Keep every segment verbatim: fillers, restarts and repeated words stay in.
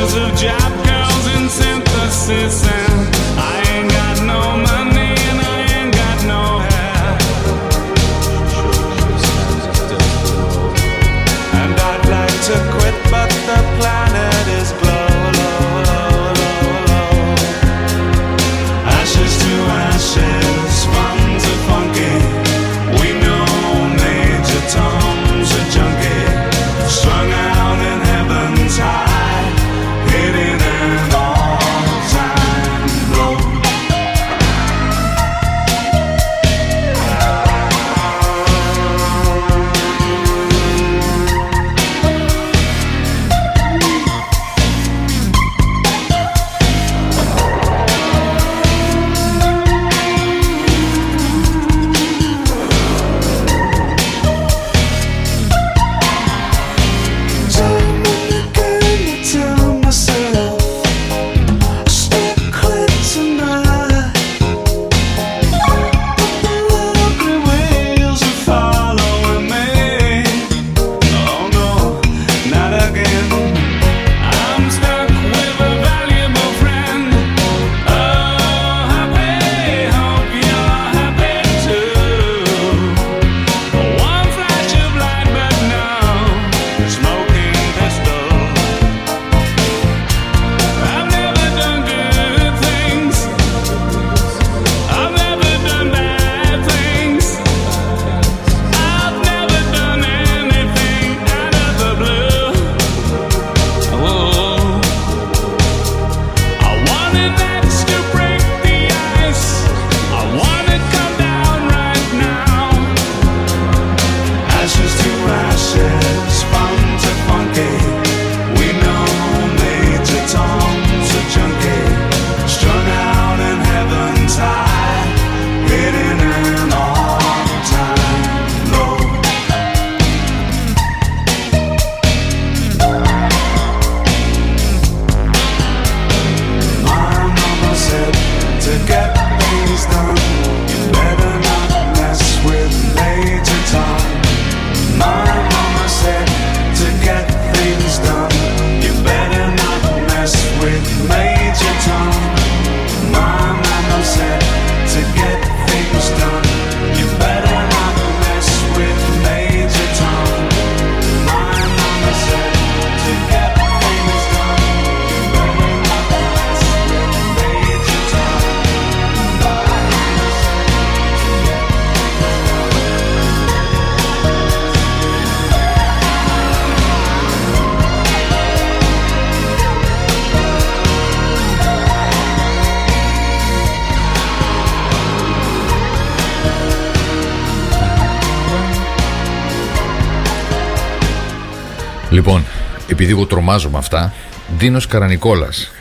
Λοιπόν, επειδή εγώ τρομάζω με αυτά, Ντίνος Καρανικόλας,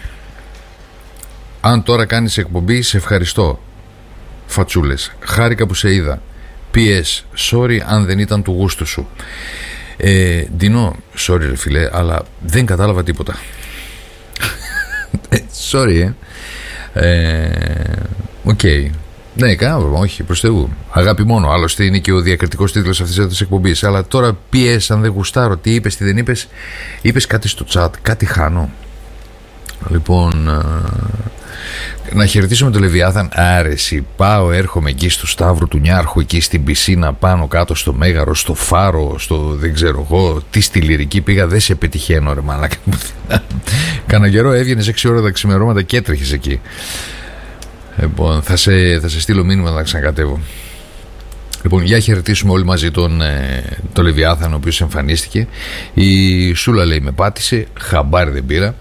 αν τώρα κάνεις εκπομπή, σε ευχαριστώ. Φατσούλες, χάρηκα που σε είδα. πι ες, sorry αν δεν ήταν του γούστου σου. ε, Ντίνο, sorry ρε φίλε, αλλά δεν κατάλαβα τίποτα. Sorry, ε Οκ. ε, okay. Ναι, κανένα πρόβλημα, όχι, προς Θεού. Αγάπη μόνο. Άλλωστε είναι και ο διακριτικός τίτλος αυτής της εκπομπής. Αλλά τώρα πι ες, αν δεν γουστάρω, τι είπες, τι δεν είπες. Είπες κάτι στο chat, κάτι χάνω. Λοιπόν, να χαιρετήσουμε το Λεβιάθαν. Άρεση, πάω, έρχομαι εκεί στο Σταύρο του Νιάρχου, εκεί στην πισίνα, πάνω κάτω στο Μέγαρο, στο Φάρο, στο δεν ξέρω εγώ, τι στη Λυρική πήγα, δεν σε πετυχαίνω ρε μαλάκα. Κάνα καιρό έβγαινες έξι ώρα τα ξημερώματα και έτρεχες εκεί. Λοιπόν, θα σε, θα σε στείλω μήνυμα να ξανακατεύω. Λοιπόν, για χαιρετήσουμε όλοι μαζί τον ε, το Λεβιάθαν, ο οποίος εμφανίστηκε. Η Σούλα λέει με πάτησε, χαμπάρι δεν πήρα.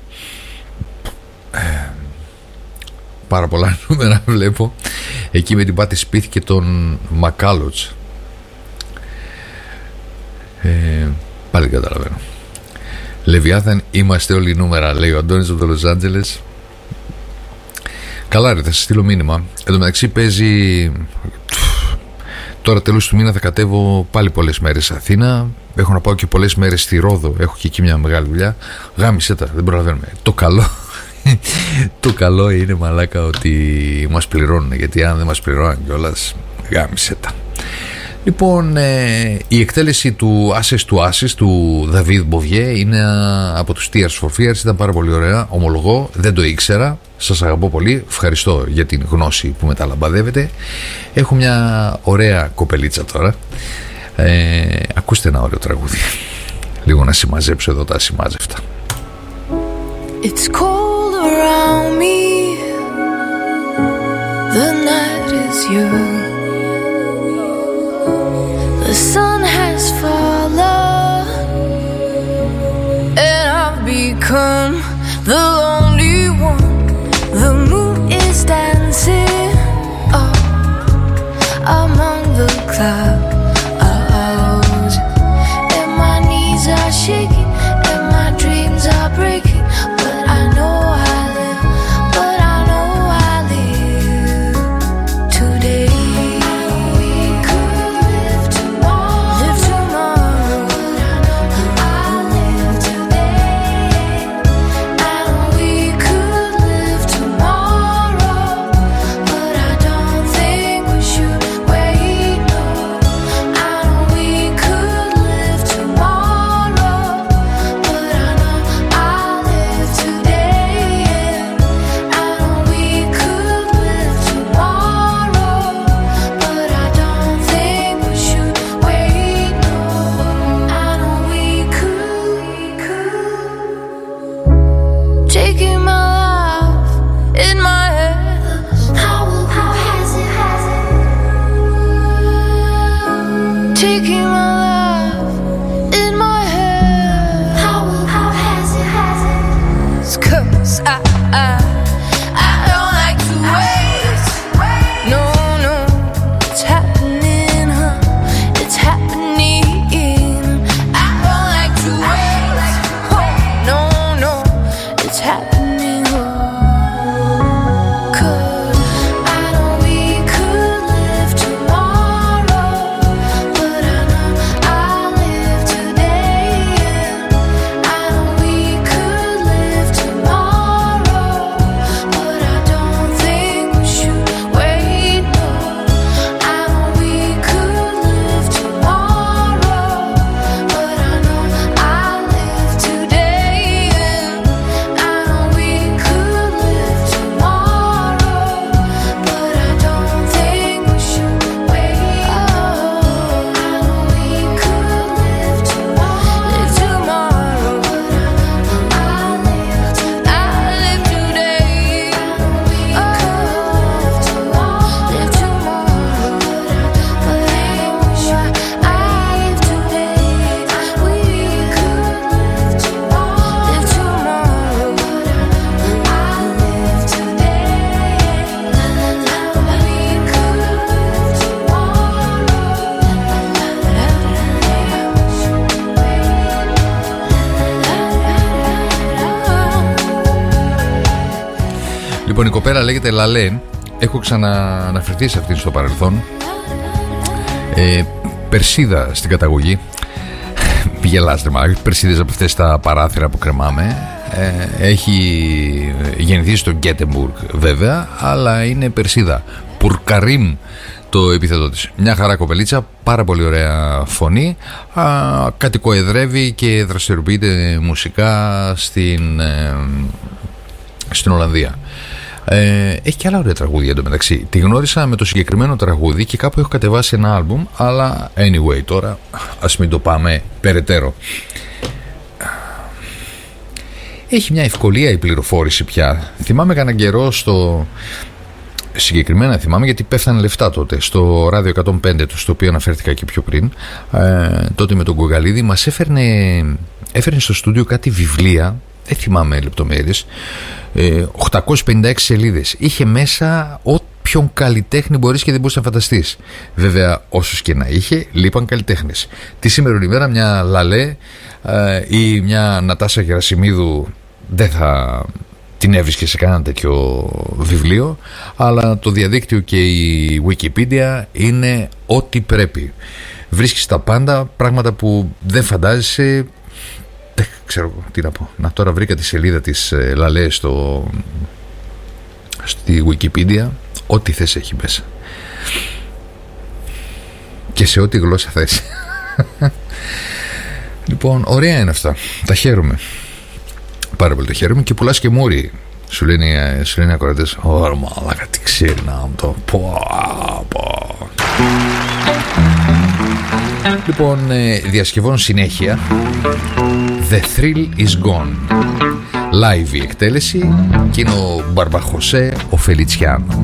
Ε, πάρα πολλά νούμερα βλέπω. Εκεί με την πάτηση σπίθηκε τον Μακάλοτς. ε, Πάλι δεν καταλαβαίνω. Λεβιάθαν, είμαστε όλοι νούμερα, λέει ο Αντώνης από το Λος Άντζελες. Καλά ρε, θα σας στείλω μήνυμα. Εν τω μεταξύ παίζει. Τώρα τέλος του μήνα θα κατέβω πάλι πολλές μέρες σε Αθήνα. Έχω να πάω και πολλές μέρες στη Ρόδο. Έχω και εκεί μια μεγάλη δουλειά. Γάμισε τα, δεν προλαβαίνουμε. Το καλό Το καλό είναι μαλάκα ότι μας πληρώνουν. Γιατί αν δεν μας πληρώνουν κιόλας, γάμισε τα. Λοιπόν, ε, η εκτέλεση του Ashes to Ashes του David Bowie είναι από τους Tears for Fears. Ήταν πάρα πολύ ωραία, ομολογώ, δεν το ήξερα. Σας αγαπώ πολύ, ευχαριστώ για την γνώση που μεταλαμπαδεύετε. Έχω μια ωραία κοπελίτσα τώρα. ε, Ακούστε ένα ωραίο τραγούδι. Λίγο να συμμαζέψω εδώ τα ασημάζευτα. It's cold around me. The night is young. The sun has fallen, and I've become the lonely one. The moon is dancing up among the clouds, and my knees are shaking, and my dreams are breaking. But I know I live, but I know I live today. Λοιπόν, η κοπέρα λέγεται Λαλέ. Έχω ξανααναφερθεί σε αυτήν στο παρελθόν. ε, Περσίδα στην καταγωγή. Γελάστε μάλλον. Περσίδες από αυτές τα παράθυρα που κρεμάμε. ε, Έχει γεννηθεί στο Γκέτεμπουργκ βέβαια, αλλά είναι Περσίδα. Πουρκαρίμ το επίθετό της. Μια χαρά κοπελίτσα, πάρα πολύ ωραία φωνή. Α, κατοικοεδρεύει και δραστηριοποιείται μουσικά στην, ε, στην Ολλανδία. Ε, έχει και άλλα ωραία τραγούδια εντωμεταξύ. Τη γνώρισα με το συγκεκριμένο τραγούδι και κάπου έχω κατεβάσει ένα άλμπουμ, αλλά anyway, τώρα ας μην το πάμε περαιτέρω. Έχει μια ευκολία η πληροφόρηση πια. Θυμάμαι κανένα καιρό στο... Συγκεκριμένα θυμάμαι γιατί πέφτανε λεφτά τότε στο Ράδιο εκατόν πέντε, στο οποίο αναφέρθηκα και πιο πριν, ε, τότε με τον Γκογαλίδη μας έφερνε, έφερνε στο στούντιο κάτι βιβλία, δεν θυμάμαι λεπτομέρειες, ε, οκτακόσιες πενήντα έξι σελίδες. Είχε μέσα όποιον καλλιτέχνη μπορείς και δεν μπορείς να φανταστείς. Βέβαια όσους και να είχε, λείπαν καλλιτέχνες. Τη σήμερον ημέρα μια Λαλέ ε, ή μια Νατάσα Γερασιμίδου δεν θα την έβρισκε σε κανένα τέτοιο βιβλίο, αλλά το διαδίκτυο και η Wikipedia είναι ό,τι πρέπει. Βρίσκεις τα πάντα, πράγματα που δεν φαντάζεσαι. Δεν ξέρω τι να πω. Να, τώρα βρήκα τη σελίδα της Λαλέ στο, στη Wikipedia. Ό,τι θες έχει μέσα. Και σε ό,τι γλώσσα θες. Λοιπόν, ωραία είναι αυτά. Τα χαίρομαι. Πάρα πολύ τα χαίρομαι. Και πουλάς και μούρι. Σου λένε, σου λένε οι ακροατές. Ωρα μαλάκα, τι ξέρει να μου το πω, πω. Λοιπόν, διασκευών συνέχεια. The Thrill is Gone. Live η εκτέλεση. Και είναι ο Μπαρμπαχωσέ, ο Φελιτσιάνο.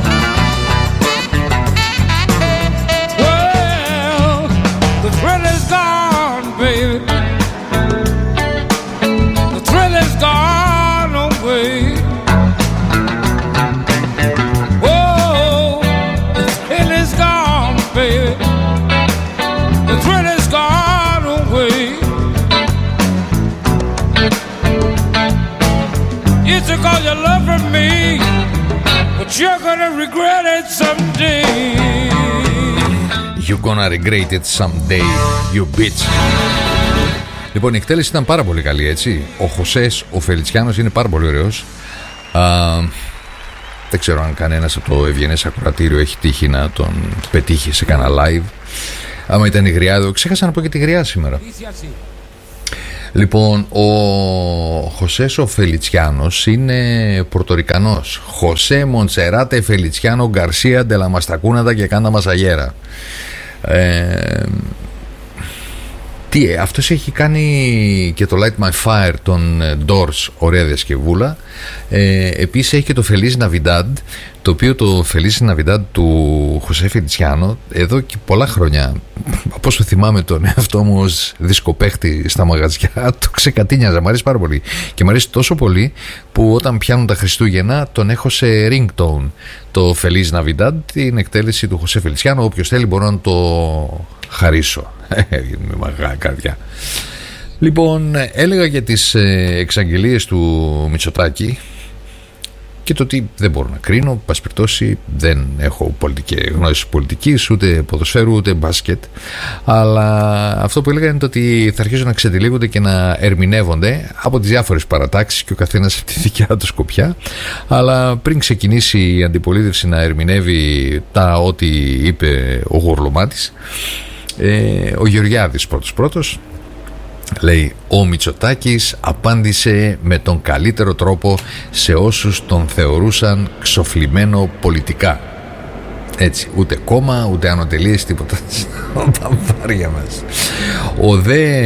Well, the thrill is gone. you're gonna regret it someday. You're gonna regret it someday, you bitch. Λοιπόν, η εκτέλεση ήταν πάρα πολύ καλή, έτσι. Ο Χωσές, ο Φελιτσιάνος είναι πάρα πολύ ωραίος. Α, δεν ξέρω αν κανένας από το ευγενές ακροατήριο έχει τύχει να τον πετύχει σε κανένα live. Άμα ήταν η γριά εδώ, ξέχασα να πω και τη γριά σήμερα. Λοιπόν, ο Χωσές ο Φελιτσιάνος είναι Πορτορικανός. Χωσέ Μοντσεράτε Φελιτσιάνο Γκαρσία Ντελαμαστακούνατα και Κάντα Μασαγέρα. Ε, τι, αυτός έχει κάνει και το Light My Fire των Doors, ωραία διασκευούλα. Ε, επίσης έχει και το Feliz Navidad, το οποίο το Feliz Navidad του Χωσέ Φελιτσιάνο εδώ και πολλά χρόνια, από όσο θυμάμαι τον εαυτό μου ως δισκοπαίχτη στα μαγαζιά, το ξεκατίνιαζα, μου αρέσει πάρα πολύ και μου αρέσει τόσο πολύ που όταν πιάνουν τα Χριστούγεννα τον έχω σε ringtone το Feliz Navidad, την εκτέλεση του Χωσέ Φελιτσιάνο. Όποιος θέλει μπορώ να το χαρίσω με μαγά καρδιά. Λοιπόν, έλεγα για τις εξαγγελίες του Μητσοτάκη και το ότι δεν μπορώ να κρίνω. Πας περιπτώσει, δεν έχω πολιτική, γνώση πολιτικής, ούτε ποδοσφαίρου, ούτε μπάσκετ. Αλλά αυτό που έλεγα είναι το ότι θα αρχίσουν να ξετυλίγονται και να ερμηνεύονται από τις διάφορες παρατάξεις και ο καθένας από τη δικιά του σκοπιά. Αλλά πριν ξεκινήσει η αντιπολίτευση να ερμηνεύει τα ό,τι είπε ο Γουρλωμάτης, ε, ο Γεωργιάδης πρώτος πρώτος λέει: ο Μητσοτάκης απάντησε με τον καλύτερο τρόπο σε όσους τον θεωρούσαν ξοφλημένο πολιτικά. Έτσι, ούτε κόμμα, ούτε ανωτελείες, τίποτα στα βάρια μας. Ο δε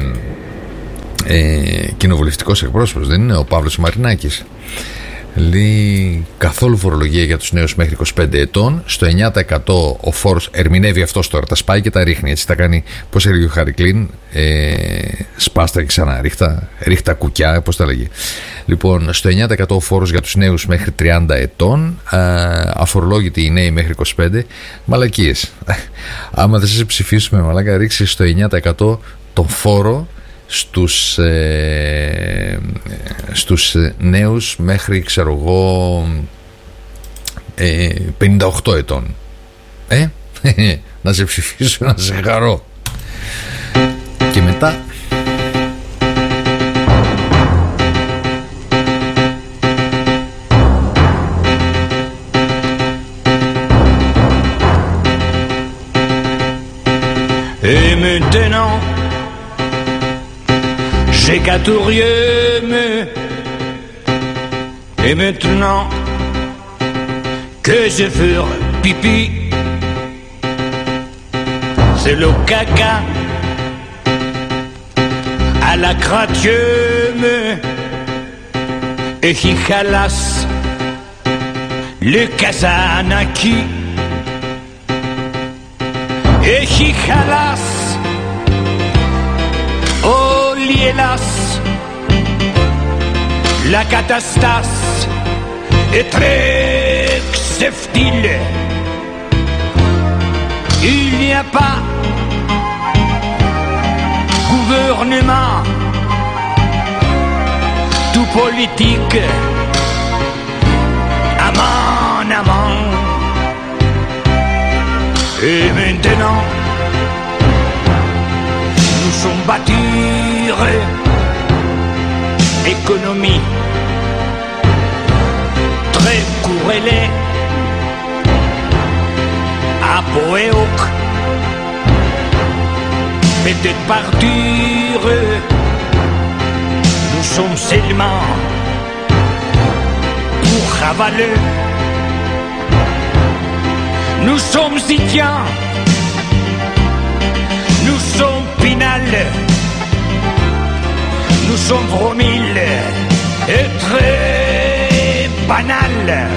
ε, κοινοβουλευτικός εκπρόσωπος δεν είναι ο Παύλος Μαρινάκης? Λέει καθόλου φορολογία για τους νέους μέχρι είκοσι πέντε ετών. Στο εννιά τοις εκατό ο φόρος, ερμηνεύει αυτός τώρα, τα σπάει και τα ρίχνει. Έτσι τα κάνει, πώς έλεγε ο Χαρικλίν, ε, σπάστα και ξανά ρίχτα, ρίχτα κουκιά, πώς τα λέγει. Λοιπόν, στο εννιά τοις εκατό ο φόρος για τους νέους μέχρι τριάντα ετών, α, αφορολόγητοι οι νέοι μέχρι είκοσι πέντε. Μαλακίες. Άμα δεν σε ψηφίσουμε, μαλάκα, ρίξει στο εννιά τοις εκατό τον φόρο στους, ε, στους νέους μέχρι, ξέρω εγώ, ε, πενήντα οκτώ ετών. Ε, να σε ψηφίσω, να σε χαρώ. Και μετά Et maintenant j'ai quatorzième. Et maintenant que je fais pipi, c'est le caca à la cratium. Et qui khalasse le Kazanaki. Et qui khalasse oh l'ielas. La catastase est très subtile. Il n'y a pas gouvernement tout politique. Aman, aman. Et maintenant nous sommes bâtir économie très courrelée à Poéoc. Peut-être partir, nous sommes seulement pour ravaler. Nous sommes Zitiens, nous sommes Pinal, nous sommes Vromil, et très banal.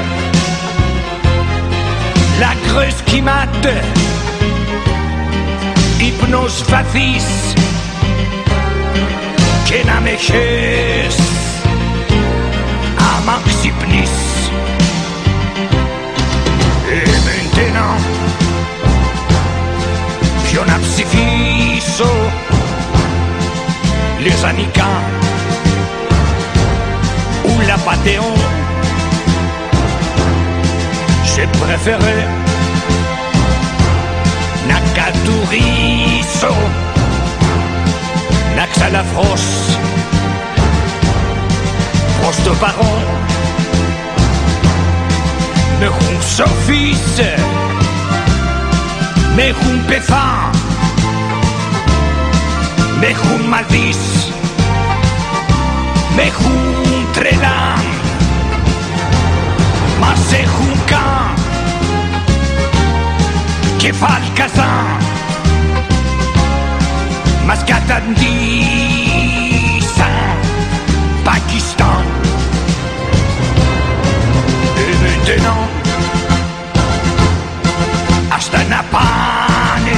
La creuse qui mate, hypnose facis, Kenameches, Amaxipnis. Et maintenant, j'en absifiso les anicans ou la Panthéon j'ai préféré Nakaturiso, Naxalafros, Frost Baron, Mechum Sophis, Mechum Péfin, Mechum Malvis, Mechum Trelan, Masechum Khan, Kefal Kazan, Mascatandissan, Pakistan. Et maintenant, Ashtanapane,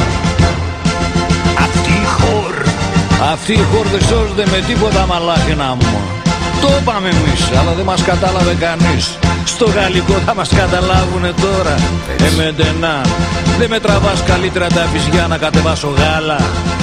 Αυτιχόρ. Αυτοί οι χώρ δεν σώζονται με τίποτα, μαλάχινα μου. Το είπαμε εμείς, αλλά δεν μας κατάλαβε κανείς. Στο γαλλικό θα μας καταλάβουνε τώρα. Εμεντενά, δεν με τραβάς καλύτερα τα βυζιά να κατεβάσω γάλα.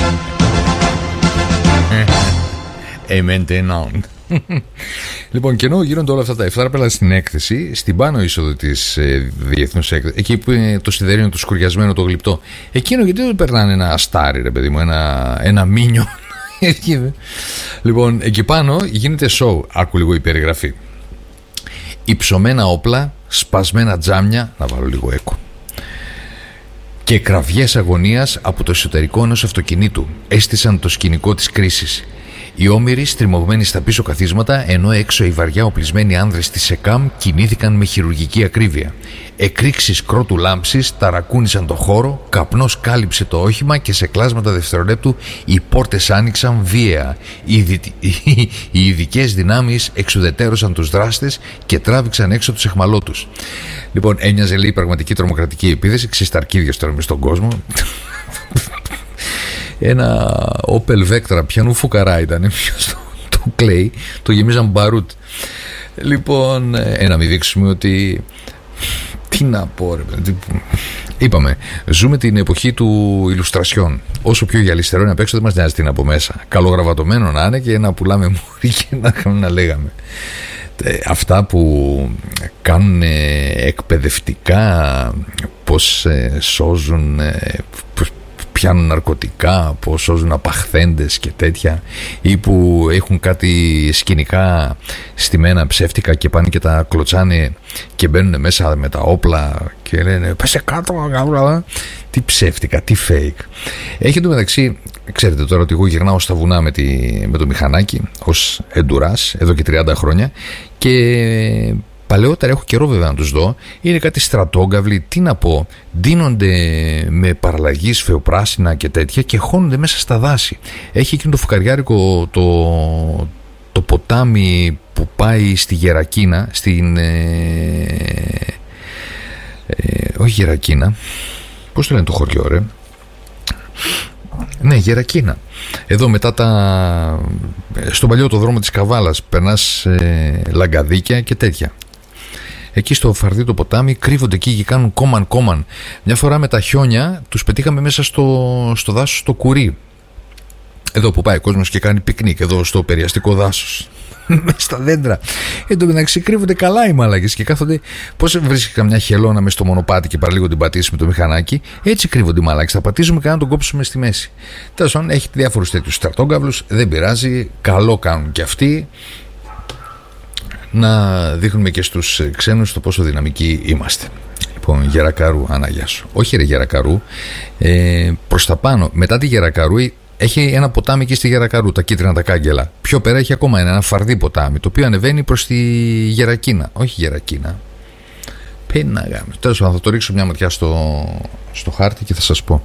Εμεντενά. Λοιπόν, και ενώ γίνονται όλα αυτά τα εφτάραπελα στην έκθεση, στην πάνω είσοδο της ε, διεθνούς έκθεσης, εκεί που είναι το σιδερίνο, το σκουριασμένο, το γλυπτό, εκείνο γιατί δεν περνάνε ένα αστάρι, ρε παιδί μου, ένα, ένα μίνιο. Λοιπόν, εκεί πάνω γίνεται show. Άκου λίγο η περιγραφή. Υψωμένα όπλα, σπασμένα τζάμια, να βάλω λίγο έκο, και κραυγές αγωνίας από το εσωτερικό ενός αυτοκινήτου έστησαν το σκηνικό της κρίσης. Οι όμηροι στριμωγμένοι στα πίσω καθίσματα, ενώ έξω οι βαριά οπλισμένοι άνδρες της ΕΚΑΜ κινήθηκαν με χειρουργική ακρίβεια. Εκρήξεις κρότου λάμψης ταρακούνησαν το χώρο, καπνός κάλυψε το όχημα και σε κλάσματα δευτερολέπτου οι πόρτες άνοιξαν βίαια. Οι ειδικές δυνάμεις εξουδετέρωσαν τους δράστες και τράβηξαν έξω τους εχμαλώτους. Λοιπόν, ένοιαζε λέει πραγματική τρομοκρατική επίθεση, ξεσταρκίδια τώρα μες στον κόσμο. Ένα Opel Vectra πιανού φουκαρά ήταν, ποιος το, το κλαίει, το γεμίζαν μπαρούτ. Λοιπόν, ε, να μην δείξουμε ότι, τι να πω ρε, είπαμε, ζούμε την εποχή του ηλουστρασιών. Όσο πιο γυαλιστερό είναι απ' έξω δεν μας νοιάζει τι είναι από μέσα. Καλογραβατωμένο να είναι και να πουλάμε μούρι και να, να λέγαμε. Αυτά που κάνουν εκπαιδευτικά, πως ε, σώζουν, ε, πως πιάνουν ναρκωτικά, πως σώζουν απαχθέντες και τέτοια, ή που έχουν κάτι σκηνικά στημένα ψεύτικα και πάνε και τα κλωτσάνε και μπαίνουν μέσα με τα όπλα και λένε πέσε κάτω, τι ψεύτικα, τι fake. Έχει εντωμεταξύ, ξέρετε τώρα ότι εγώ γυρνάω στα βουνά με, τη, με το μηχανάκι ως εντουράς εδώ και τριάντα χρόνια και παλαιότερα έχω καιρό βέβαια να τους δω. Είναι κάτι στρατόγκαυλοι, τι να πω, ντύνονται με παραλλαγή σφεοπράσινα και τέτοια και χώνονται μέσα στα δάση. Έχει εκείνο το φουκαριάρικο το, το ποτάμι που πάει στη Γερακίνα, στην ε, ε, όχι Γερακίνα, πώς το λένε το χωριό ρε, ναι, Γερακίνα. Εδώ μετά τα, στον παλιό το δρόμο της Καβάλας περνάς ε, λαγκαδίκια και τέτοια. Εκεί στο φαρδί το ποτάμι κρύβονται εκεί και κάνουν κόμαν κόμαν. Μια φορά με τα χιόνια τους πετύχαμε μέσα στο, στο δάσος στο Κουρί. Εδώ που πάει ο κόσμος και κάνει πικνίκ, εδώ στο περιαστικό δάσος. Μέσα στα δέντρα. Εν τω μεταξύ κρύβονται καλά οι μαλάκες και κάθονται. Πώς βρίσκει καμιά χελώνα μες στο μονοπάτι και παραλίγο την πατήσει με το μηχανάκι, έτσι κρύβονται οι μαλάκες. Θα πατήσουμε και να τον κόψουμε στη μέση. Τέλος πάντων, έχει διάφορους τέτοιους στρατόγκαυλους, δεν πειράζει. Καλό κάνουν κι αυτοί να δείχνουμε και στους ξένους το πόσο δυναμικοί είμαστε. Λοιπόν, Γερακαρού, Ανάγια σου. Όχι ρε Γερακαρού, ε, προς τα πάνω, μετά τη Γερακαρού έχει ένα ποτάμι εκεί στη Γερακαρού, τα κίτρινα τα κάγκελα. Πιο πέρα έχει ακόμα ένα, ένα φαρδί ποτάμι, το οποίο ανεβαίνει προς τη Γερακίνα. Όχι Γερακίνα. Πέναγα. Τέλος πάντων, θα το ρίξω μια ματιά στο, στο χάρτη και θα σας πω.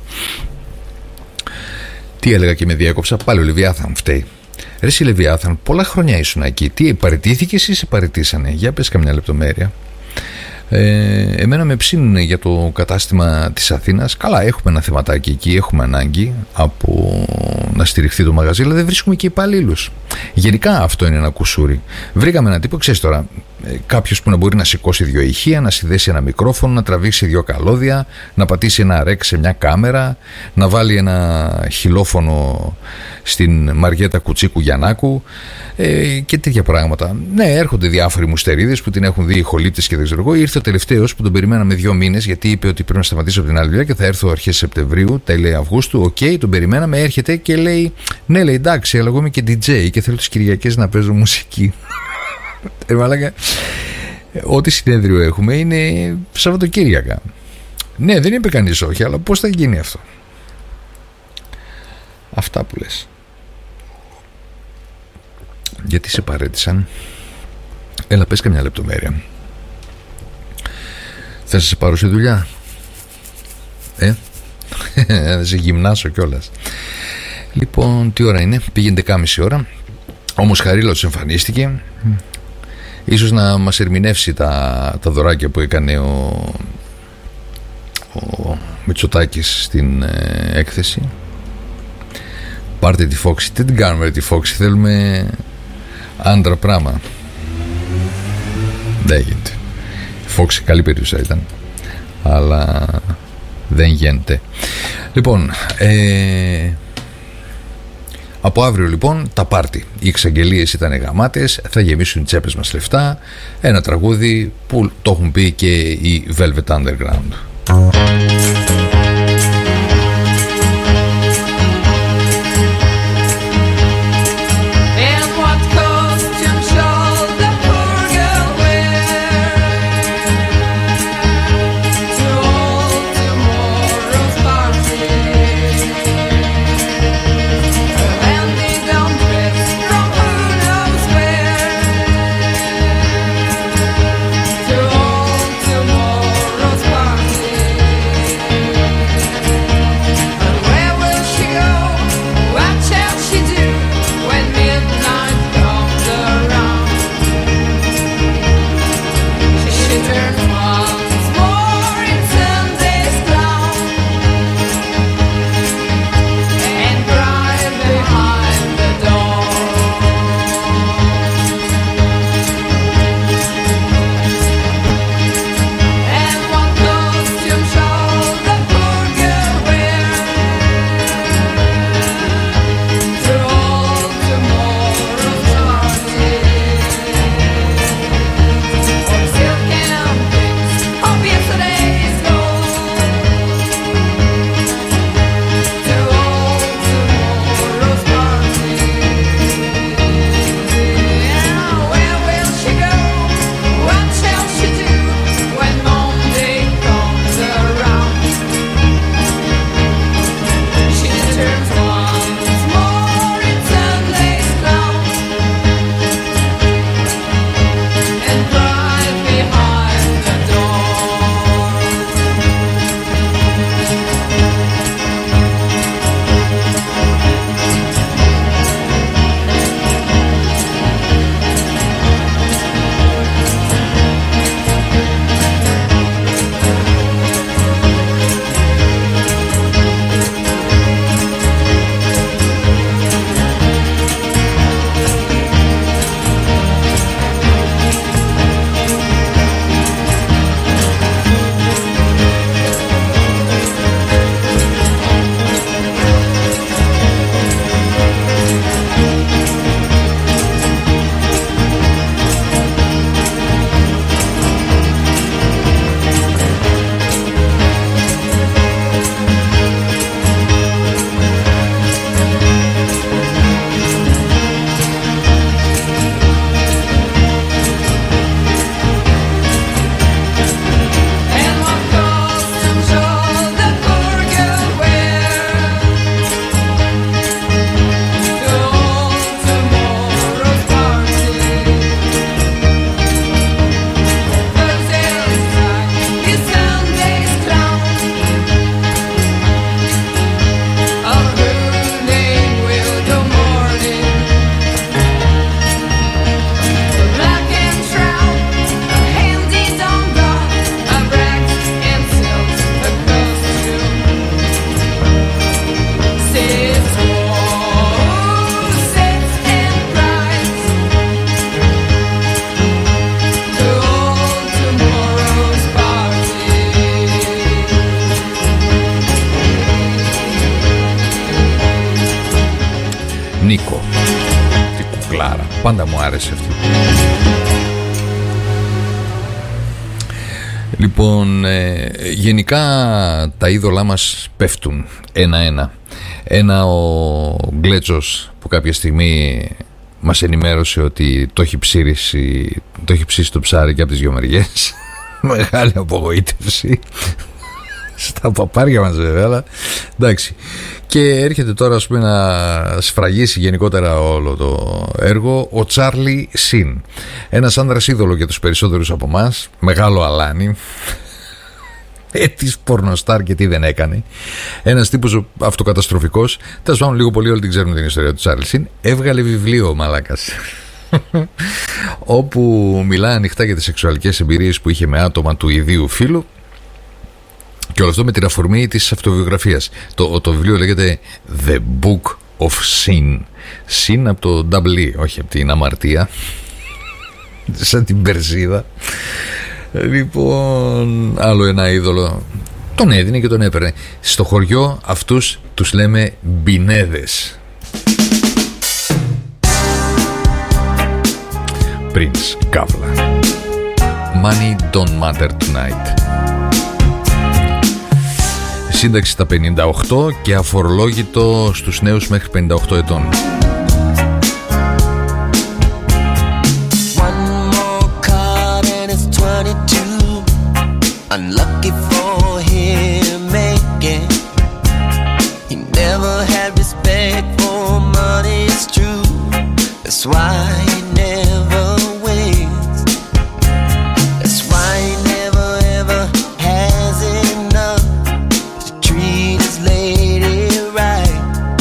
Τι έλεγα και με διέκοψα, πάλι ο Λεβιάθαν φταίει. Ρε εσύ Λεβιάθαν, πολλά χρόνια ήσουν εκεί. Τι, παραιτήθηκες ή σε παραιτήσανε? Για πες καμιά λεπτομέρεια. Ε, εμένα με ψήνουν για το κατάστημα της Αθήνας. Καλά, έχουμε ένα θεματάκι εκεί, έχουμε ανάγκη από να στηριχθεί το μαγαζί, αλλά δεν βρίσκουμε και υπαλλήλους. Γενικά αυτό είναι ένα κουσούρι. Βρήκαμε έναν τύπο, ξέρεις τώρα, κάποιος που να μπορεί να σηκώσει δύο ηχεία, να συνδέσει ένα μικρόφωνο, να τραβήξει δύο καλώδια, να πατήσει ένα ρεκ σε μια κάμερα, να βάλει ένα χιλόφωνο στην Μαριέτα Κουτσίκου Γιαννάκου ε, και τέτοια πράγματα. Ναι, έρχονται διάφοροι μουστερίδες που την έχουν δει οι χολίτες και δεν ξέρω εγώ. Ήρθε ο τελευταίος που τον περιμέναμε δύο μήνες, γιατί είπε ότι πρέπει να σταματήσω από την άλλη δουλειά και θα έρθω αρχές Σεπτεμβρίου, τέλη Αυγούστου. Οκ, okay, τον περιμέναμε, έρχεται και λέει: ναι, λέει, εντάξει, αλλά εγώ είμαι και ντι τζέι και θέλω τις Κυριακές να παίζω μουσική. Ε, μαλάκα, ό,τι συνέδριο έχουμε είναι Σαββατοκύριακα. Ναι, δεν είπε κανείς όχι, αλλά πώς θα γίνει αυτό? Αυτά που λες. Γιατί σε παρέτησαν? Έλα, πες καμιά λεπτομέρεια. Θα σε πάρω σε δουλειά? Ε, θα σε γυμνάσω κιόλας. Λοιπόν, τι ώρα είναι? Πήγαινε δεκάμιση ώρα. Όμως Χαρίλαος εμφανίστηκε. Ίσως να μας ερμηνεύσει τα, τα δωράκια που έκανε ο, ο Μητσοτάκης στην ε, έκθεση. Πάρτε τη Φόξη. Τι την κάνουμε τη Φόξη? Θέλουμε άντρα πράγμα. Δεν γίνεται. Η Φόξη καλή περίπτωση ήταν, αλλά δεν γίνεται. Λοιπόν, ε, από αύριο λοιπόν τα πάρτι. Οι εξαγγελίες ήταν γαμάτες, θα γεμίσουν οι τσέπες μας λεφτά. Ένα τραγούδι που το έχουν πει και οι Velvet Underground. Tomorrow's party. Νίκο. Τι κουκλάρα. Πάντα μου άρεσε αυτή. Λοιπόν, ε, γενικά τα είδωλά μας πέφτουν ένα-ένα. Ένα ο Γκλέτσος που κάποια στιγμή μας ενημέρωσε ότι το έχει ψήσει, το έχει ψήσει το ψάρι και από τις δυο μεριές. Μεγάλη απογοήτευση. Στα παπάρια μας βέβαια, αλλά εντάξει. Και έρχεται τώρα, ας πούμε, να σφραγίσει γενικότερα όλο το έργο ο Τσάρλι Σιν. Ένας άνδρας είδωλο για τους περισσότερους από εμάς, μεγάλο αλάνι, έτης πορνοστάρ και τι δεν έκανε. Ένας τύπος αυτοκαταστροφικός. Τέλος πάντων, λίγο πολύ όλοι την ξέρουν την ιστορία του Τσάρλι Σιν. Έβγαλε βιβλίο ο μαλάκας όπου μιλά ανοιχτά για τις σεξουαλικές εμπειρίες που είχε με άτομα του ιδίου φύλου. Και όλο αυτό με την αφορμή της αυτοβιογραφίας. Το, το βιβλίο λέγεται The Book of Sin. Sin από το double E, όχι από την αμαρτία. Σαν την Περσίδα. Λοιπόν, άλλο ένα είδωλο. Τον έδινε και τον έπαιρνε. Στο χωριό αυτούς τους λέμε μπινέδες. Prince, Καύλα. Money don't matter tonight. Σύνταξη στα πενήντα οκτώ και αφορολόγητο στους νέους μέχρι πενήντα οκτώ ετών. Unlucky for him making. He never had respect for money, it's true. That's why he never wins. That's why he never ever has enough to treat his lady right.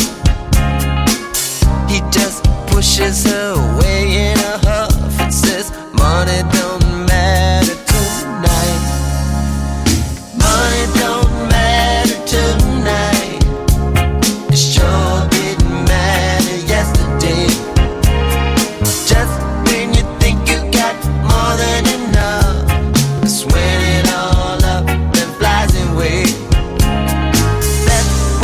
He just pushes her away in a huff and says money don't matter tonight. Money don't matter tonight. It sure didn't matter yesterday. Just when you think you got more than enough, that's when it all up and flies away. That's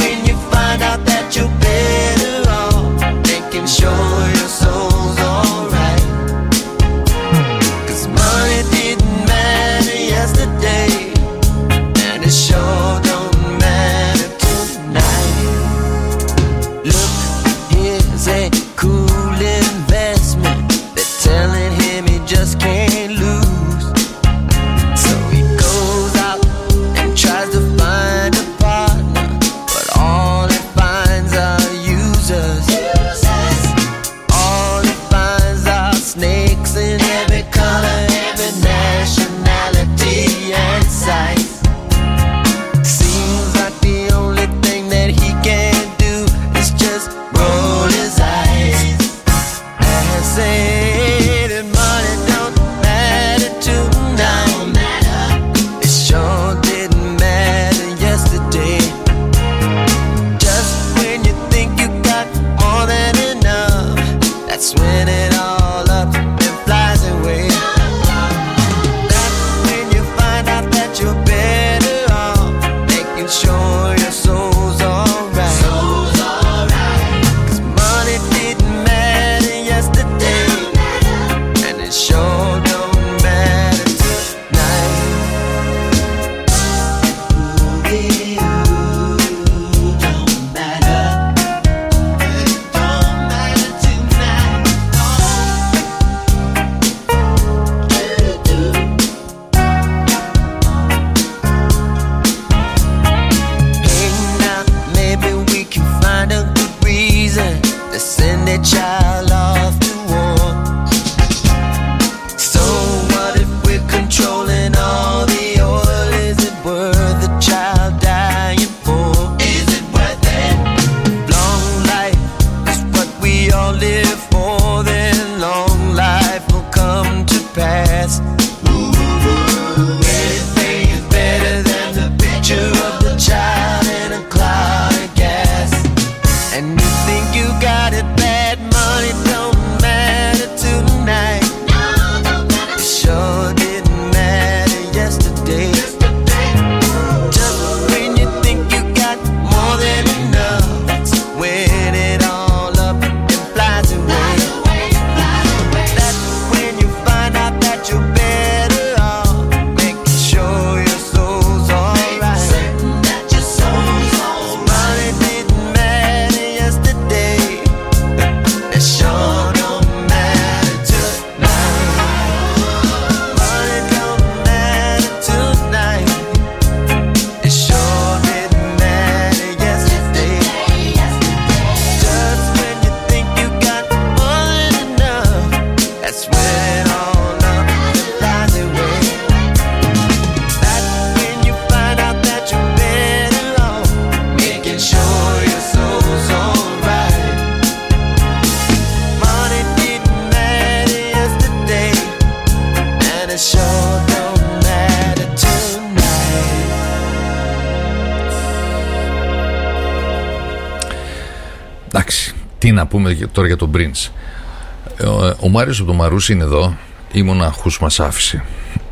εντάξει, τι να πούμε τώρα για τον Prince. Ο, ο Μάριος από το Μαρούσι είναι εδώ. Ή μοναχούς μας άφησε.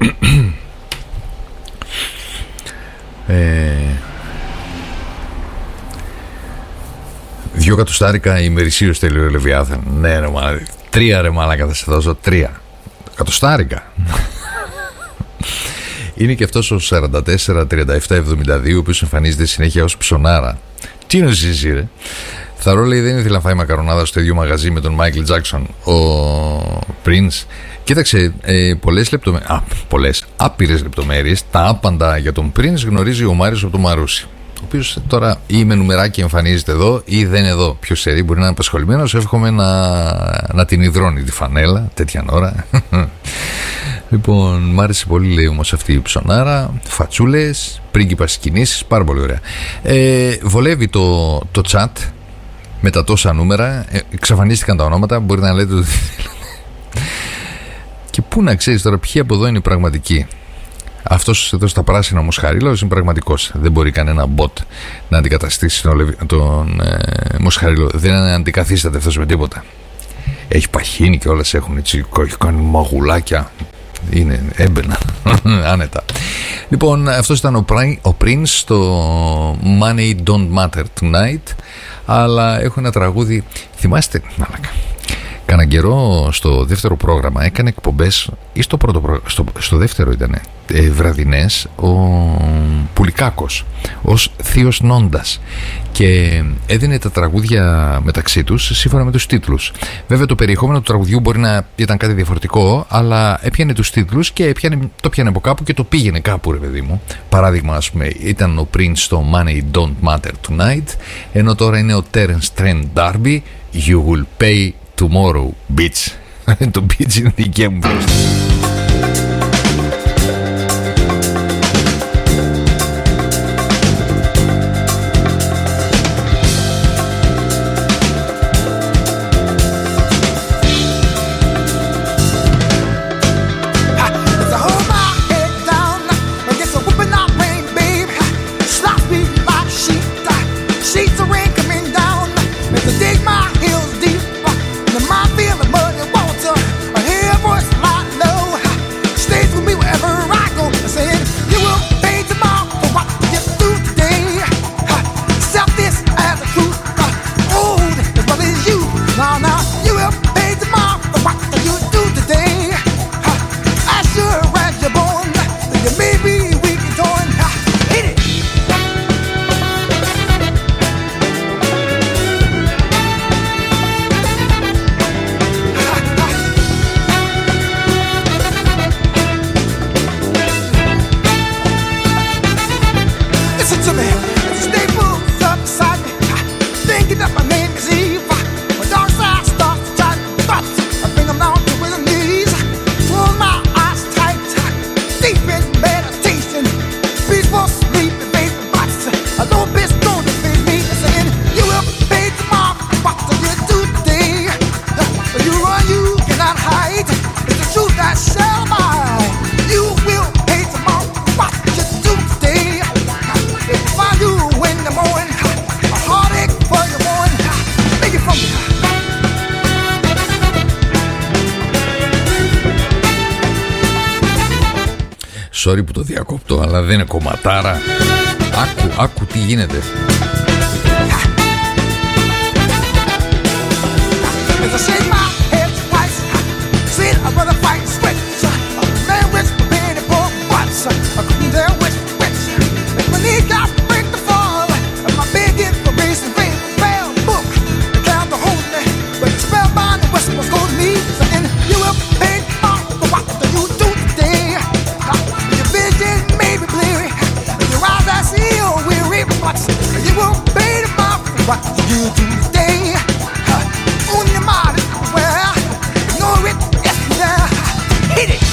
ε, Δυο κατοστάρικα ημερησίως τελείω ο Λεβιάθαν. Ναι ρε μάλακα. Τρία ρε μάλακα θα σε δώσω. Τρία κατοστάρικα. Είναι και αυτός ο σαράντα τέσσερα τριάντα επτά εβδομήντα δύο, ο οποίος εμφανίζεται συνέχεια ως ψωνάρα. Τι είναι εσύ ρε. Θαρώ λέει δεν ήθελα να φάει μακαρονάδα στο ίδιο μαγαζί με τον Μάικλ Τζάκσον ο Prince. Κοίταξε, ε, πολλές λεπτομέρειες, α, πολλές, άπειρες λεπτομέρειες, τα άπαντα για τον Prince γνωρίζει ο Μάριος από το Μαρούσι, ο οποίος τώρα ή με νουμεράκι εμφανίζεται εδώ ή δεν είναι εδώ. Ποιος ξέρει, μπορεί να είναι απασχολημένος. Εύχομαι να, να την υδρώνει τη φανέλα τέτοια ώρα. Λοιπόν, μ' άρεσε πολύ λέει όμως αυτή η ψωνάρα. Φατσούλες, πρίγκιπας κινήσεις, πάρα πολύ ωραία. Ε, βολεύει το, το chat με τα τόσα νούμερα. Ε, εξαφανίστηκαν τα ονόματα, μπορεί να λέτε ότι και πού να ξέρεις τώρα ποιοι από εδώ είναι πραγματικοί. Αυτός εδώ στα πράσινα Μοσχαρίλος είναι πραγματικός. Δεν μπορεί κανένα bot να αντικαταστήσει τον, τον ε, Μοσχαρίλο. Δεν είναι αντικαθίσταται αυτός με τίποτα. Έχει παχύνει και όλες έχουν έτσι, έχει κάνει μαγουλάκια. Είναι έμπαινα. Άνετα. Λοιπόν, αυτός ήταν ο, ο Prince στο Money Don't Matter Tonight. Αλλά έχω ένα τραγούδι. Θυμάστε, μάλακα. Κάνα καιρό στο δεύτερο πρόγραμμα έκανε εκπομπές, ή στο πρώτο πρόγραμμα, στο, στο δεύτερο ήταν ε, βραδινές, ο Πουλικάκος ως θείος Νόντας, και έδινε τα τραγούδια μεταξύ τους σύμφωνα με τους τίτλους. Βέβαια το περιεχόμενο του τραγουδιού μπορεί να ήταν κάτι διαφορετικό, αλλά έπιανε τους τίτλους και έπιανε, το πιάνε από κάπου και το πήγαινε κάπου ρε παιδί μου. Παράδειγμα, ας πούμε, ήταν ο Prince στο Money Don't Matter Tonight, ενώ τώρα είναι ο Terence Trent D'Arby, You Will Pay Tomorrow, bitch. Το bitch είναι δική μου πρόσθεση. Sorry που το διακόπτω, αλλά δεν είναι κομματάρα. Άκου, άκου τι γίνεται. What you do today? Huh. On your mind, well, ignore it, yes, yeah. Hit it.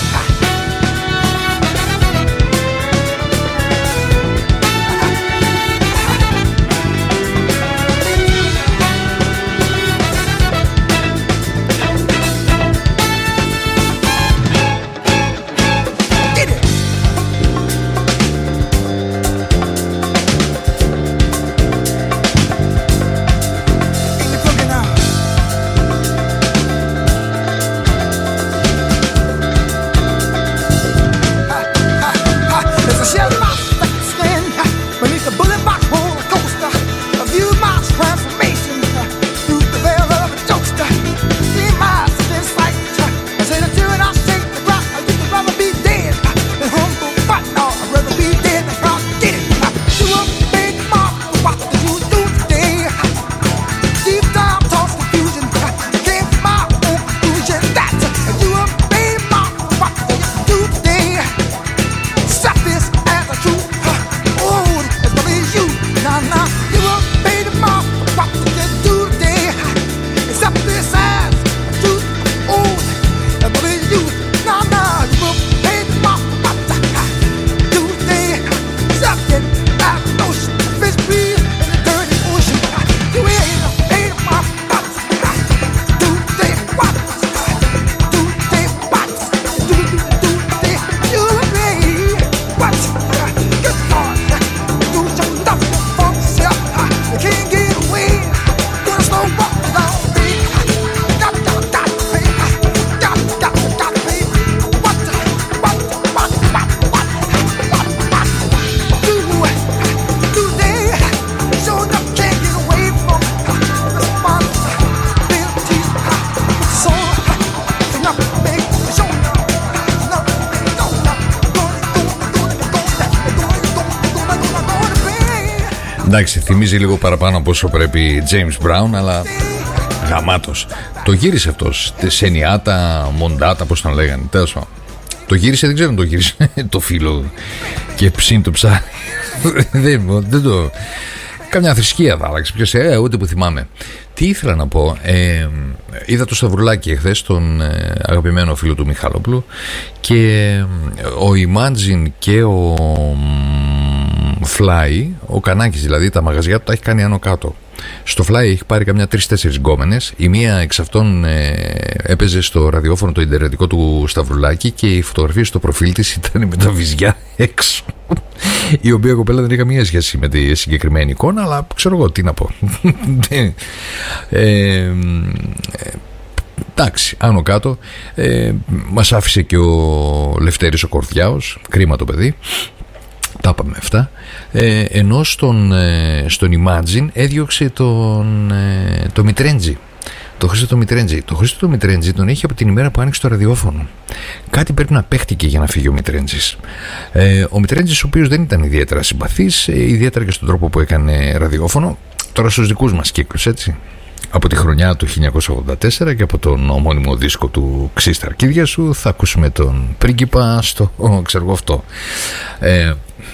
Εντάξει, θυμίζει λίγο παραπάνω από όσο πρέπει James Brown, αλλά γαμάτος. Το γύρισε αυτός. Σενιάτα, Μοντάτα, πώς τον λέγανε. Τέλος πάντων. Το γύρισε, δεν ξέρω αν το γύρισε το φίλο και ψήν το ψάρι. δεν, δεν το. Καμιά θρησκεία θα άλλαξε. Ποιος, ε, ούτε που θυμάμαι. Τι ήθελα να πω. Ε, είδα το Σταυρουλάκι εχθές, τον ε, αγαπημένο φίλο του Μιχαλόπουλου, και ο Imagine και ο Fly, ο Κανάκης δηλαδή, τα μαγαζιά του τα έχει κάνει άνω κάτω. Στο Fly έχει πάρει καμιά τρεις-τέσσερις γκόμενες. Η μία εξ αυτών ε, έπαιζε στο ραδιόφωνο το ιντερνετικό του Σταυρουλάκη και η φωτογραφία στο προφίλ της ήταν με τα βυζιά έξω. Η οποία κοπέλα δεν είχε καμία σχέση με τη συγκεκριμένη εικόνα, αλλά ξέρω εγώ τι να πω. ε, εντάξει, άνω κάτω. Ε, μας άφησε και ο Λευτέρης ο Κορδιάος, κρίμα το παιδί. Τα είπαμε αυτά. Ε, ενώ στον, ε, στον Imagine έδιωξε τον, ε, το Μητρέντζι. Το Χρήστο το Μητρέντζι. Το Χρήστο το Μητρέντζι τον είχε από την ημέρα που άνοιξε το ραδιόφωνο. Κάτι πρέπει να παίχτηκε για να φύγει ο Μητρέντζης. Ε, ο Μητρέντζης, ο οποίος δεν ήταν ιδιαίτερα συμπαθής, ε, ιδιαίτερα και στον τρόπο που έκανε ραδιόφωνο. Τώρα στους δικούς μας κύκλους, έτσι. Από τη χρονιά του χίλια εννιακόσια ογδόντα τέσσερα και από τον ομώνυμο δίσκο του Ξύστα Αρκίδια σου θα ακούσουμε τον πρίγκιπα στο ξέρω αυτό. Ε,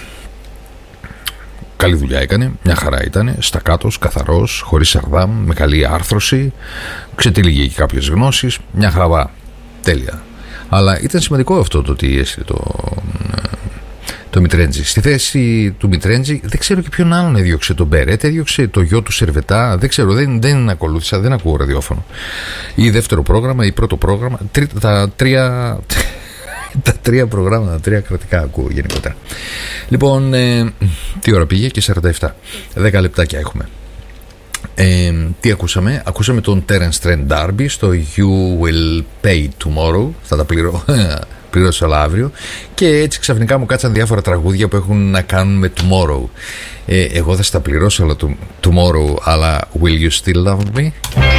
Καλή δουλειά έκανε, μια χαρά ήταν, στακάτος, καθαρός, χωρίς σαρδάμ, με καλή άρθρωση, ξετύλιγε και κάποιες γνώσεις, μια χαρά, τέλεια. Αλλά ήταν σημαντικό αυτό το ότι έστειλε το, το Μητρέντζι. Στη θέση του Μητρέντζι δεν ξέρω και ποιον άλλον έδιωξε, τον Μπερέτ, έδιωξε το γιο του Σερβετά, δεν ξέρω, δεν, δεν ακολούθησα, δεν ακούω ραδιόφωνο. Ή δεύτερο πρόγραμμα ή πρώτο πρόγραμμα, τρί, τα τρία... τα τρία προγράμματα, τα τρία κρατικά ακούω γενικότερα. Λοιπόν, ε, τι ώρα πήγε? Και σαράντα επτά. δέκα λεπτάκια έχουμε. Ε, τι ακούσαμε? Ακούσαμε τον Terence Trent D'Arby στο You Will Pay Tomorrow. Θα τα πληρώ, πληρώσω αλλά αύριο. Και έτσι ξαφνικά μου κάτσαν διάφορα τραγούδια που έχουν να κάνουν με Tomorrow. ε, Εγώ θα στα πληρώσω αλλά το, Tomorrow, αλλά Will You Still Love Me?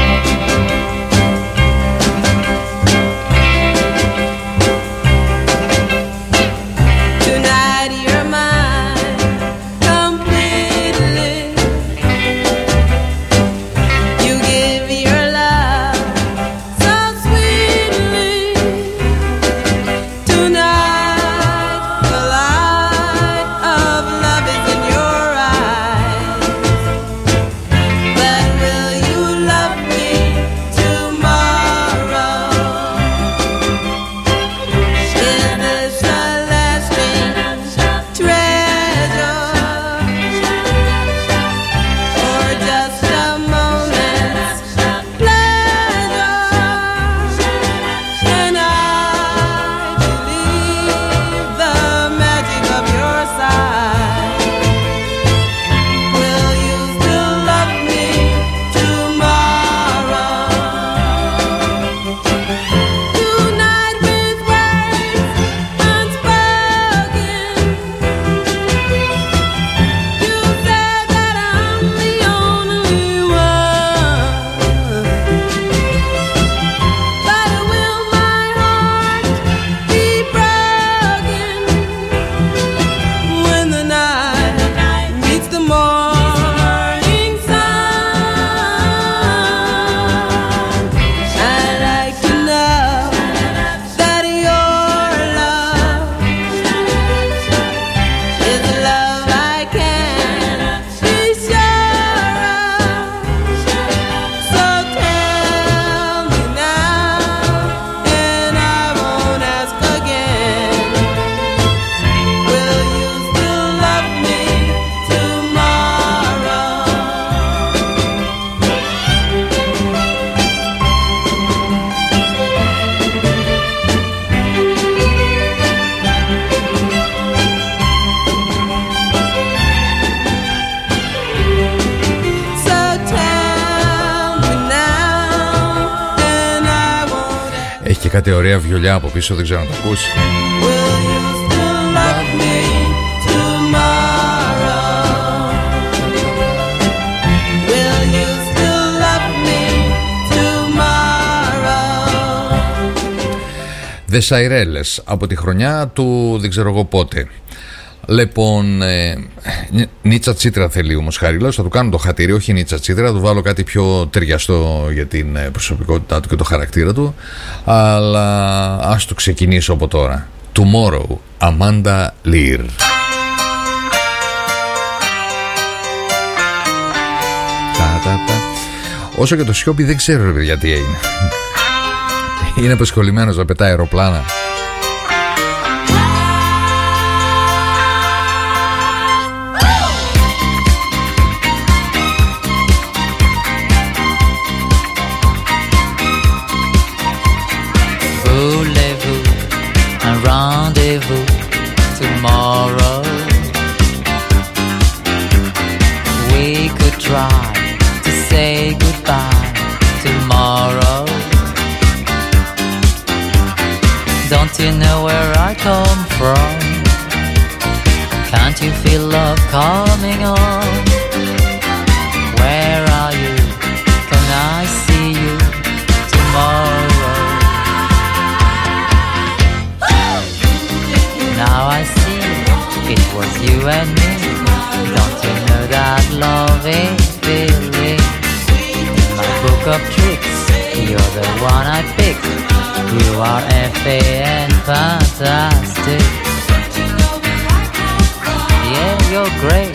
Κάτι ωραία βιολιά από πίσω, δεν ξέρω να το ακούσει. The Shirelles από τη χρονιά του δεν ξέρω εγώ πότε. Λοιπόν, ε, Νίτσα Τσίτρα θέλει ο Μοσχαρίλας. Θα του κάνω το χατήρι, όχι Νίτσα Τσίτρα. Θα του βάλω κάτι πιο ταιριαστό για την προσωπικότητά του και το χαρακτήρα του. Αλλά ας το ξεκινήσω από τώρα. Tomorrow, Amanda Lear. Όσο και το Σιώπη δεν ξέρω ρε, γιατί έγινε. Είναι απασχολημένος να πετάει αεροπλάνα. Voulez-vous un rendez-vous tomorrow? We could try to say goodbye tomorrow. Don't you know where I come from? Can't you feel love coming on? Where are you? Can I see you tomorrow? Now I see it was you and me. Don't you know that love is feeling? In my book of tricks, you're the one I picked. You are F A N fantastic. Yeah, you're great.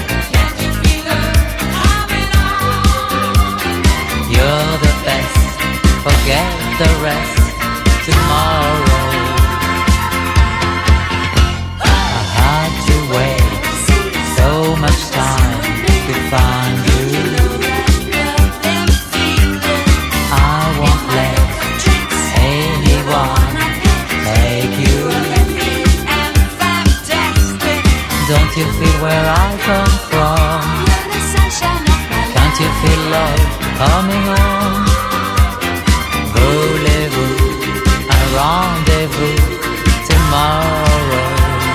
You're the best. Forget the rest. Tomorrow I had to wait so much time to find you. I won't let anyone take you. Don't you feel where I come from? Can't you feel love coming on? Voulez-vous un rendez-vous tomorrow?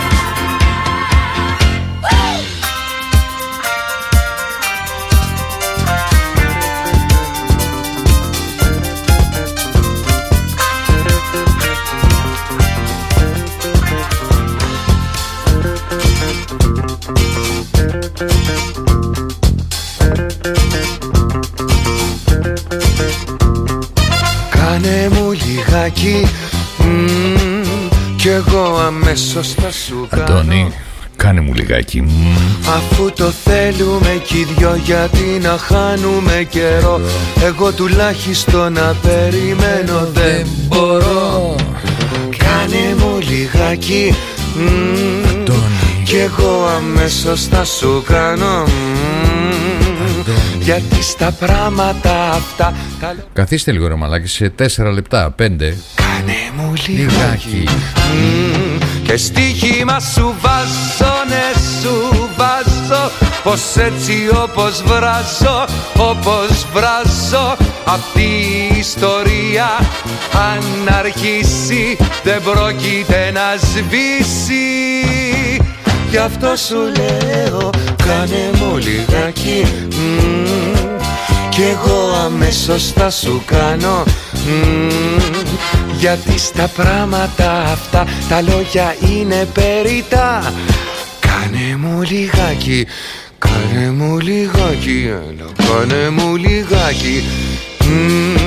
Κάνε μου λιγάκι mm, κι εγώ αμέσως θα σου κάνω. Αντώνη, κάνε μου λιγάκι mm. Αφού το θέλουμε κι οι δυο, γιατί να χάνουμε καιρό. Εγώ τουλάχιστον να περιμένω δεν μπορώ. Κάνε μου λιγάκι mm, κι εγώ αμέσως θα σου κάνω mm, γιατί στα πράγματα αυτά τα... Καθίστε λίγο ρε μαλάκι, σε τέσσερα λεπτά, πέντε. Κάνε μου λιγάκι mm, και στοίχημα σου βάζω, ναι σου βάζω. Πως έτσι όπως βράζω, όπως βράζω. Αυτή η ιστορία αν αρχίσει δεν πρόκειται να σβήσει. Γι' αυτό σου λέω κάνε μου λιγάκι mm, κι εγώ αμέσως θα σου κάνω mm, γιατί στα πράγματα αυτά τα λόγια είναι περιτά. Κάνε μου λιγάκι, κάνε μου λιγάκι, έλα κάνε μου λιγάκι mm.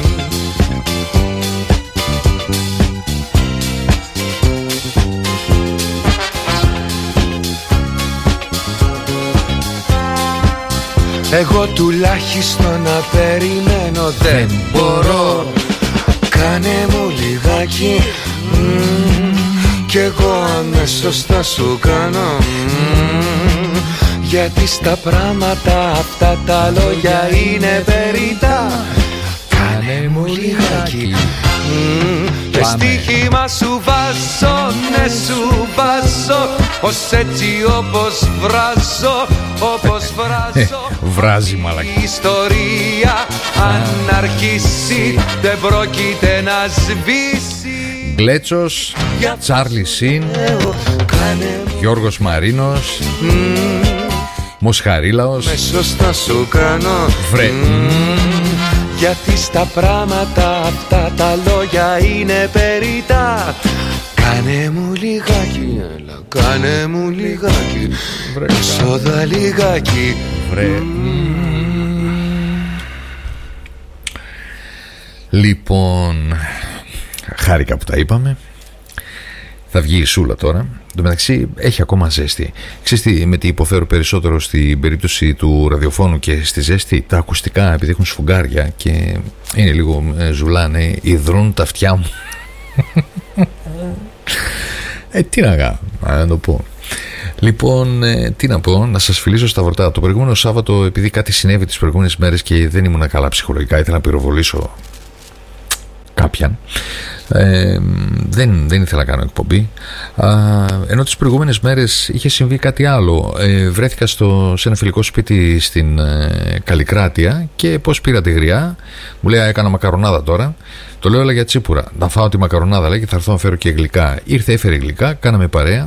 Εγώ τουλάχιστον να περιμένω δεν μπορώ. Κάνε μου λιγάκι mm, κι εγώ αμέσως θα σου κάνω mm, γιατί στα πράγματα αυτά τα λόγια είναι περιτά. Κάνε μου λιγάκι mm, και στοίχημα σου βάζω, ναι σου βάζω. Πως έτσι όπως βράζω, όπως βράζω. Βράζει μαλακή. Η ιστορία αν αρχίσει δεν πρόκειται να σβήσει. Γκλέτσος, Τσάρλι Σιν, Γιώργος Μαρίνος mm, Μοσχαρίλαος. Μέσος θα σου κάνω Βρε mm, γιατί στα πράγματα αυτά τα λόγια είναι περιτά. Κάνε μου λιγάκι, έλα, κάνε μου λιγάκι. Σόδα λιγάκι. Βρε. Λοιπόν, χάρηκα που τα είπαμε. Θα βγει η Σούλα τώρα. Εν τω μεταξύ έχει ακόμα ζέστη. Ξέρεις τι, με τι υποφέρω περισσότερο στην περίπτωση του ραδιοφώνου και στη ζέστη? Τα ακουστικά, επειδή έχουν σφουγγάρια και είναι λίγο ε, ζουλάνε, υδρώνουν τα αυτιά μου. ε, τι να κάνω, να το πω. Λοιπόν, ε, τι να πω, να σας φιλήσω στα βορτά. Το προηγούμενο Σάββατο, επειδή κάτι συνέβη τις προηγούμενες μέρες και δεν ήμουν καλά ψυχολογικά, ήθελα να πυροβολήσω κάποιαν. Ε, δεν, δεν ήθελα να κάνω εκπομπή. Α, ενώ τις προηγούμενες μέρες είχε συμβεί κάτι άλλο. ε, Βρέθηκα στο, σε ένα φιλικό σπίτι στην ε, Καλλικράτεια και πως πήρα τη γριά. Μου λέει έκανα μακαρονάδα τώρα. Το λέω έλα για τσίπουρα. Να φάω τη μακαρονάδα λέει και θα έρθω να φέρω και γλυκά. Ήρθε, έφερε γλυκά, κάναμε παρέα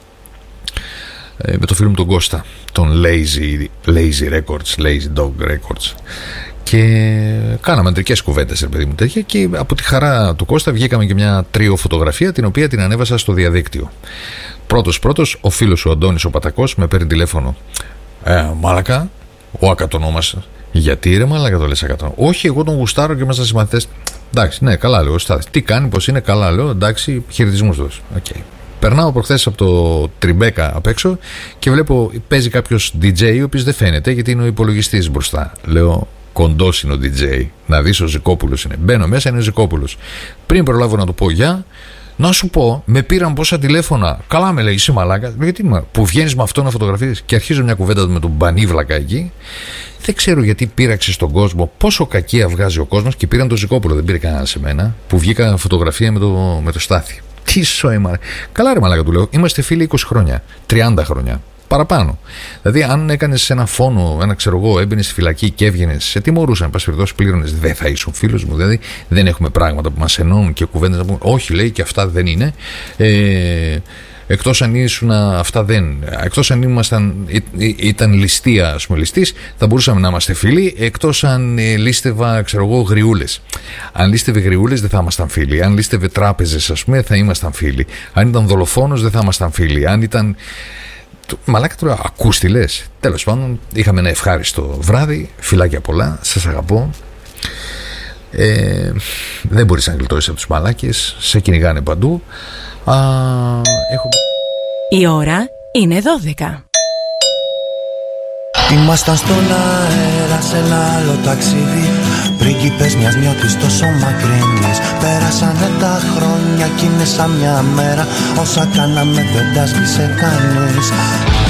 ε, με το φίλο μου τον Κώστα, τον Lazy, Lazy Records, Lazy Dog Records. Και κάναμε αντρικές κουβέντες, ρε παιδί μου, τέτοια. Και από τη χαρά του Κώστα βγήκαμε και μια τρίο φωτογραφία, την οποία την ανέβασα στο διαδίκτυο. Πρώτος πρώτος, ο φίλος ο Αντώνης ο Πατακός με παίρνει τηλέφωνο. Ε, μάλακα, ο ακατονόμας. Γιατί ρε μάλακα το λες ακατονόμα? Όχι, εγώ τον γουστάρω και είμαστε συμμαθητές. Εντάξει, ναι, καλά λέω. Τι κάνει, πως είναι, καλά λέω. Εντάξει, χαιρετισμούς δώσ'. Okay. Περνάω προχθές από το Τριμπέκα απ' έξω και βλέπω παίζει κάποιος ντι τζέι ο οποίος δεν φαίνεται γιατί είναι ο υπολογιστής μπροστά. Λέω. Κοντός είναι ο ντι τζέι. Να δεις, ο Ζικόπουλος είναι. Μπαίνω μέσα, είναι ο Ζικόπουλος. Πριν προλάβω να του πω γεια, να σου πω, με πήραν πόσα τηλέφωνα. Καλά με λέει, είσαι μαλάκα. Γιατί μα, που βγαίνεις με αυτό να φωτογραφίσεις? Και αρχίζω μια κουβέντα με τον Μπανίβλακα εκεί. Δεν ξέρω γιατί πείραξε στον κόσμο, πόσο κακία βγάζει ο κόσμος και πήραν τον Ζικόπουλο. Δεν πήρε κανένα σε μένα που βγήκα φωτογραφία με το, με το Στάθη. Τι σόημα. Καλά, ρε μαλάκα, του λέω. Είμαστε φίλοι είκοσι χρόνια, τριάντα χρόνια. Παραπάνω. Δηλαδή, αν έκανες ένα φόνο, ένα ξέρω εγώ, έμπαινες στη φυλακή και έβγαινες, σε τιμωρούσαν, πας περιπτώσει πλήρωνες, δεν θα ήσουν φίλος μου. Δηλαδή, δεν έχουμε πράγματα που μας ενώνουν και κουβέντες να πούμε, όχι, λέει, και αυτά δεν είναι. Ε, εκτός αν ήσουν αυτά δεν. Εκτός αν ήμασταν, ή, ή, ήταν ληστεία, ας πούμε, ληστής, θα μπορούσαμε να είμαστε φίλοι. Εκτός αν ε, λίστευα, ξέρω εγώ, γριούλες. Αν λίστευε γριούλες, δεν θα ήμασταν φίλοι. Αν λίστευε τράπεζες, ας πούμε, θα ήμασταν φίλοι. Αν ήταν δολοφόνος, δεν θα ήμασταν φίλοι. Αν ήταν. Μαλάκα τώρα, ακούς τι λες. Τέλος πάντων, είχαμε ένα ευχάριστο βράδυ. Φιλάκια πολλά, σας αγαπώ. ε, Δεν μπορείς να γλιτώσεις από τους μαλάκες. Σε κυνηγάνε παντού. Α, έχω... Η ώρα είναι δώδεκα. Ήμασταν στον αέρα σε ένα άλλο ταξίδι. Πρίγκιπες μιας νιώτης τόσο μακρινής. Πέρασανε τα χρόνια κι είναι σαν μια μέρα. Όσα κάναμε δεν τα σβήσε κανείς.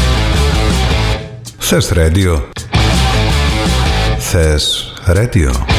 Θες ρέντιο? Θες ρέντιο?